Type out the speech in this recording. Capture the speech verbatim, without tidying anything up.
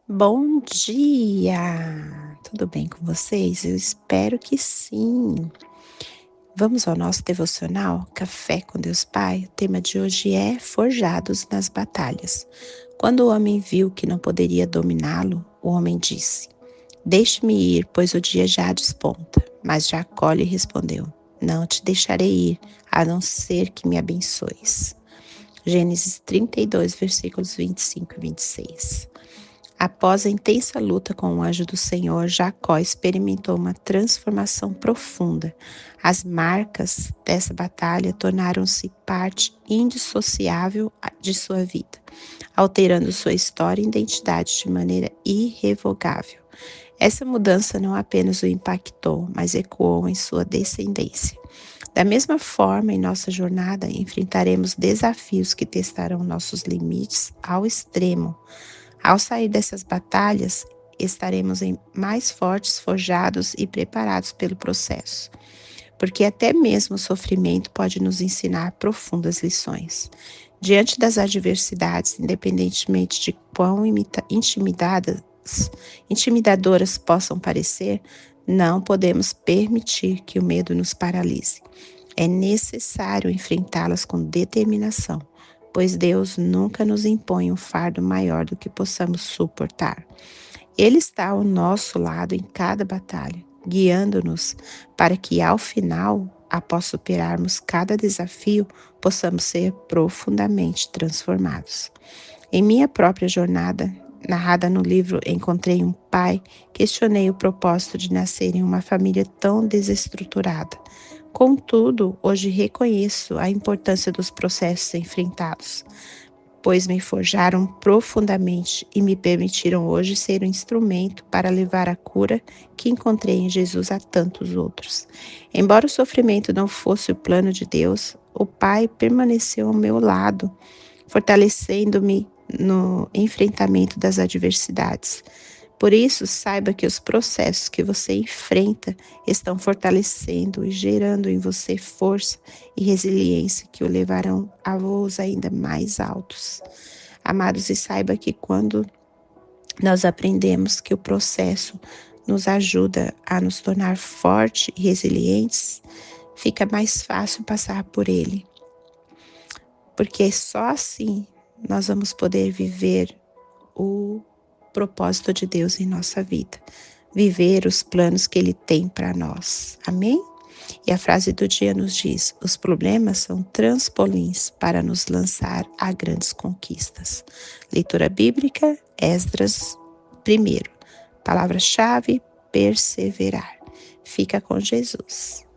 Bom dia! Tudo bem com vocês? Eu espero que sim. Vamos ao nosso devocional Café com Deus Pai. O tema de hoje é Forjados nas Batalhas. Quando o homem viu que não poderia dominá-lo, o homem disse: Deixe-me ir, pois o dia já desponta. Mas Jacó lhe respondeu: Não te deixarei ir, a não ser que me abençoes. Gênesis trinta e dois, versículos vinte e cinco e vinte e seis. Após a intensa luta com o anjo do Senhor, Jacó experimentou uma transformação profunda. As marcas dessa batalha tornaram-se parte indissociável de sua vida, alterando sua história e identidade de maneira irrevogável. Essa mudança não apenas o impactou, mas ecoou em sua descendência. Da mesma forma, em nossa jornada, enfrentaremos desafios que testarão nossos limites ao extremo. Ao sair dessas batalhas, estaremos mais fortes, forjados e preparados pelo processo, porque até mesmo o sofrimento pode nos ensinar profundas lições. Diante das adversidades, independentemente de quão intimidadas, intimidadoras possam parecer, não podemos permitir que o medo nos paralise. É necessário enfrentá-las com determinação, pois Deus nunca nos impõe um fardo maior do que possamos suportar. Ele está ao nosso lado em cada batalha, guiando-nos para que, ao final, após superarmos cada desafio, possamos ser profundamente transformados. Em minha própria jornada, narrada no livro Encontrei um Pai, questionei o propósito de nascer em uma família tão desestruturada. Contudo, hoje reconheço a importância dos processos enfrentados, pois me forjaram profundamente e me permitiram hoje ser um instrumento para levar a cura que encontrei em Jesus a tantos outros. Embora o sofrimento não fosse o plano de Deus, o Pai permaneceu ao meu lado, fortalecendo-me no enfrentamento das adversidades. Por isso, saiba que os processos que você enfrenta estão fortalecendo e gerando em você força e resiliência que o levarão a voos ainda mais altos. Amados, e saiba que quando nós aprendemos que o processo nos ajuda a nos tornar fortes e resilientes, fica mais fácil passar por ele. Porque só assim nós vamos poder viver o propósito de Deus em nossa vida, viver os planos que Ele tem para nós. Amém? E a frase do dia nos diz: os problemas são trampolins para nos lançar a grandes conquistas. Leitura bíblica, Esdras primeiro. Palavra-chave: perseverar. Fica com Jesus.